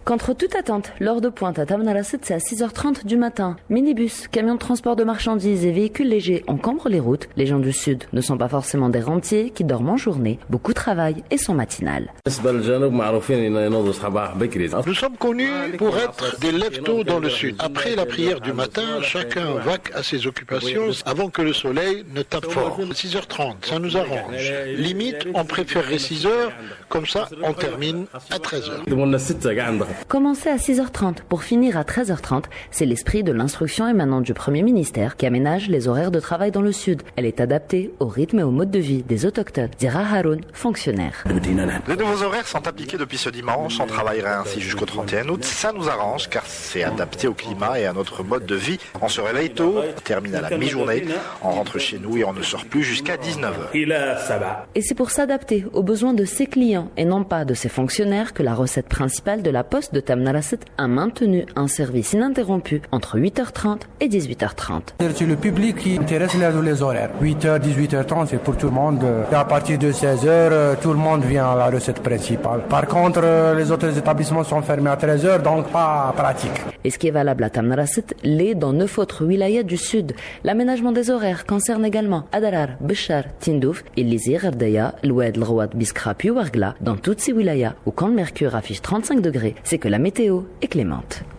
Contre toute attente, l'heure de pointe à Taman Rasset, c'est à 6h30 du matin. Minibus, camions de transport de marchandises et véhicules légers encombrent les routes. Les gens du Sud ne sont pas forcément des rentiers qui dorment en journée. Beaucoup travaillent et sont matinales. Nous sommes connus pour être des lève-tôt dans le Sud. Après la prière du matin, chacun vaque à ses occupations avant que le soleil ne tape fort. 6h30, ça nous arrange. Limite, on préférerait 6h, comme ça on termine à 13h. Commencer à 6h30 pour finir à 13h30, c'est l'esprit de l'instruction émanant du Premier ministère qui aménage les horaires de travail dans le Sud. Elle est adaptée au rythme et au mode de vie des autochtones. Dira Haroun, fonctionnaire. Les nouveaux horaires sont appliqués depuis ce dimanche. On travaillera ainsi jusqu'au 31 août. Ça nous arrange car c'est adapté au climat et à notre mode de vie. On se réveille tôt, on termine à la mi-journée, on rentre chez nous et on ne sort plus jusqu'à 19h. Et c'est pour s'adapter aux besoins de ses clients et non pas de ses fonctionnaires que la recette principale de la Poste de Taman Rasset a maintenu un service ininterrompu entre 8h30 et 18h30. C'est le public qui intéresse les horaires. 8h, 18h30, c'est pour tout le monde. Et à partir de 16h, tout le monde vient à la recette principale. Par contre, les autres établissements sont fermés à 13h, donc pas pratique. Et ce qui est valable à Taman Rasset l'est dans 9 autres wilayas du Sud. L'aménagement des horaires concerne également Adarar, Béchar, Tindouf, Illizi, Gherdaya, Loued, Lrouad, Biskra puis Ouargla. Dans toutes ces wilayas où quand le mercure affiche 35 degrés, c'est que la météo est clémente.